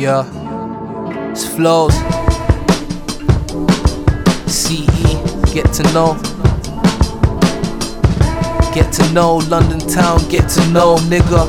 Yeah, it's flows. CE, get to know. Get to know London town, get to know, nigga.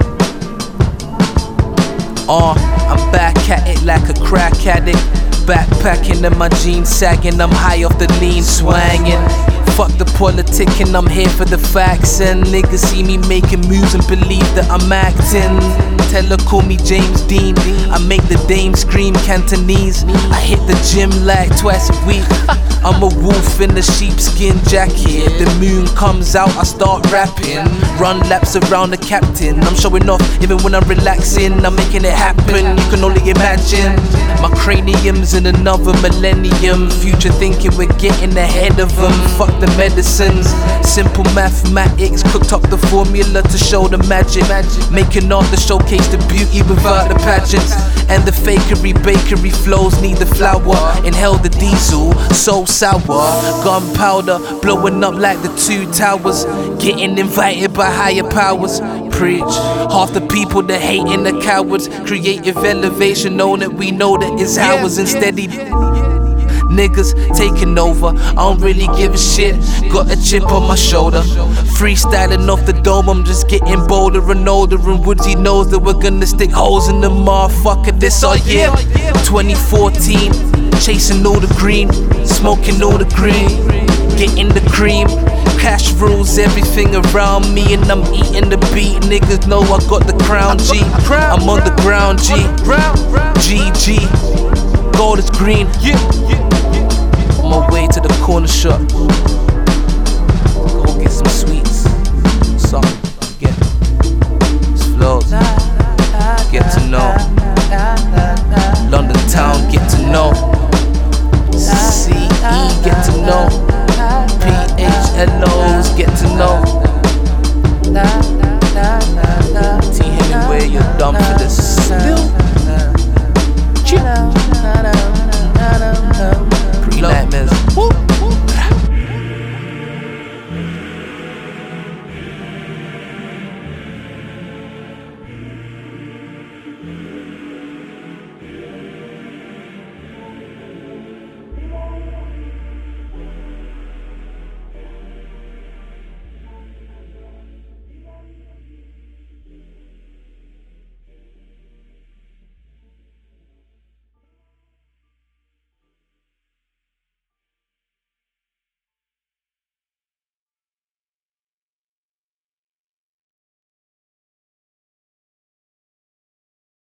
I'm back at it like a crack addict. Backpacking and my jeans sagging, I'm high off the lean, swangin'. Fuck the politicking, I'm here for the facts. And niggas see me making moves and believe that I'm acting. Tell her call me James Dean, I make the dame scream Cantonese. I hit the gym like twice a week. I'm a wolf in a sheepskin jacket. The moon comes out, I start rapping. Run laps around the captain. I'm showing off even when I'm relaxing. I'm making it happen, you can only imagine. My cranium's in another millennium. Future thinking we're getting ahead of them. Fuck the medicines. Simple mathematics, cooked up the formula to show the magic. Making art to showcase the beauty without the pageants. And the fakery bakery flows need the flour. Inhale the diesel, so sour. Gunpowder blowing up like the two towers. Getting invited by higher powers. Preach. Half the people that hating the cowards. Creative elevation, knowing that we know that it's ours. Insteady niggas taking over, I don't really give a shit. Got a chip on my shoulder. Freestyling off the dome, I'm just getting bolder and older. And Woodsy knows that we're gonna stick holes in the motherfucker this all year. 2014, chasing all the green, smoking all the green, getting the cream. Cash rules everything around me, and I'm eating the beat. Niggas know I got the crown, G. I'm on the ground, G. GG, gold is green.